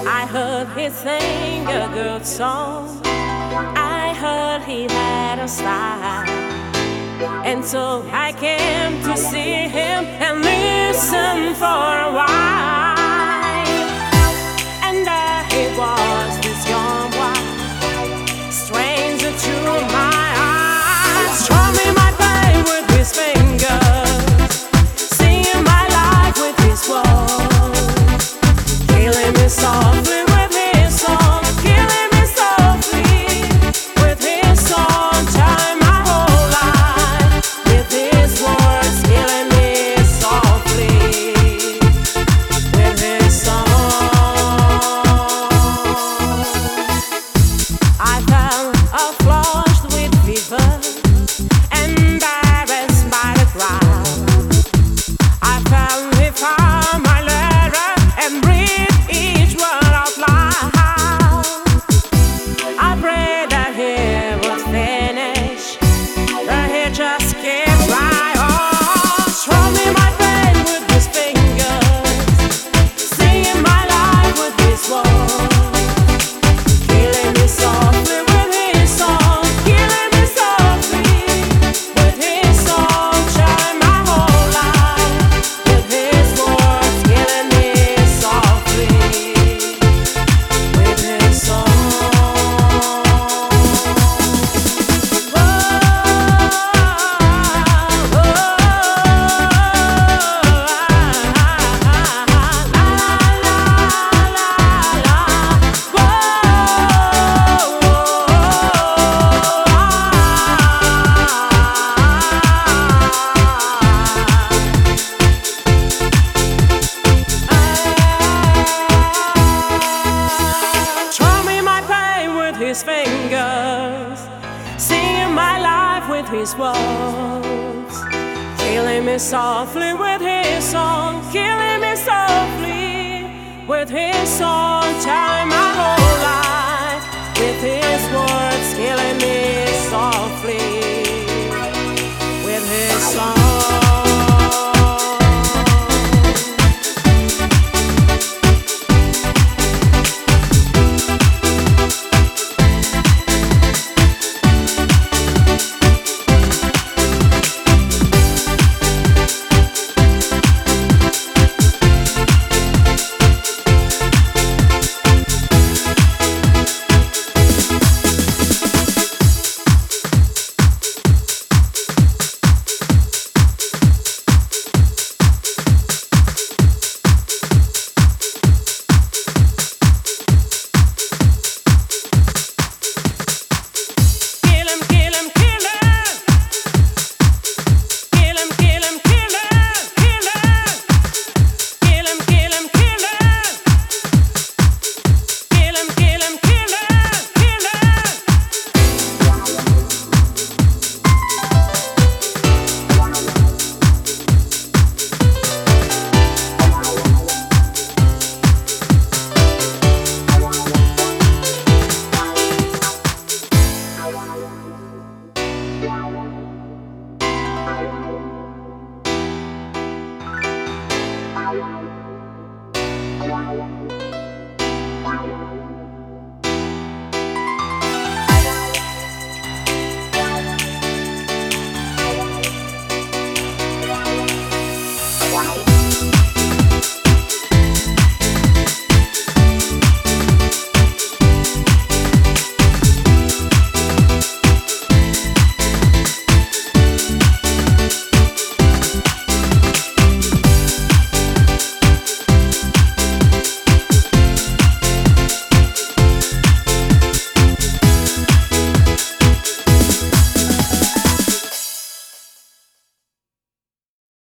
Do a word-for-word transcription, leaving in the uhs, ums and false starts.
I heard he sang a good song. I heard he had a style, and so I came to see him and listen for a while. And there he was, this young boy, stranger to my eyes, strumming my pain with his fingers, singing my life with his words, killing me softly with his song, killing me softly with his song, time my whole life with his words, killing me softly with his song. I felt a flushed with fever, embarrassed by the crowd. I felt he found my letter and read each word out loud. I prayed that he would finish, but he just kept right on, strumming my pain with his fingers, singing my life with his words, killing me softly with his song, killing me softly with his song, shine my whole life with his words, killing me softly with his song. Strumming my pain with his fingers, singing my life with his words, killing me softly with his song, killing me softly with his song.